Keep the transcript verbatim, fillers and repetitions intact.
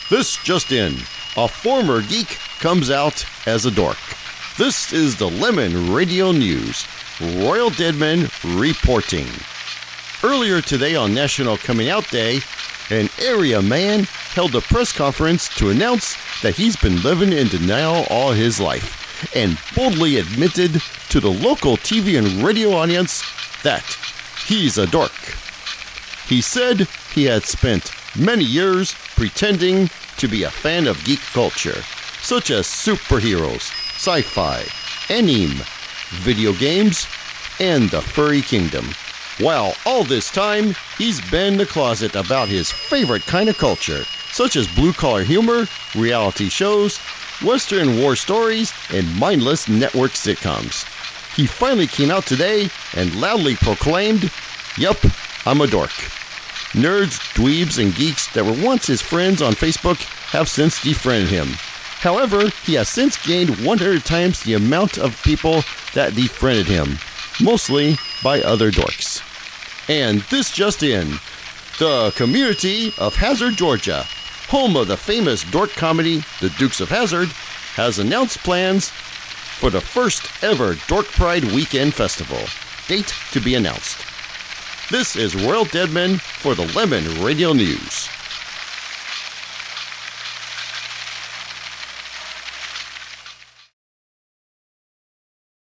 This just in. A former geek comes out as a dork. This is the Lemon Radio News. Royal Deadman reporting. Earlier today on National Coming Out Day, an area man held a press conference to announce that he's been living in denial all his life and boldly admitted to the local T V and radio audience that he's a dork. He said he had spent many years pretending to be a fan of geek culture, such as superheroes, sci-fi, anime, video games, and the furry kingdom. While all this time, he's been in the closet about his favorite kind of culture, such as blue-collar humor, reality shows, Western war stories, and mindless network sitcoms. He finally came out today and loudly proclaimed, "Yup, I'm a dork." Nerds, dweebs, and geeks that were once his friends on Facebook have since defriended him. However, he has since gained one hundred times the amount of people that defriended him, mostly by other dorks. And this just in, the community of Hazard, Georgia, home of the famous dork comedy The Dukes of Hazzard, has announced plans for the first ever Dork Pride Weekend Festival. Date to be announced. This is Royal Deadman for the Lemon Radio News.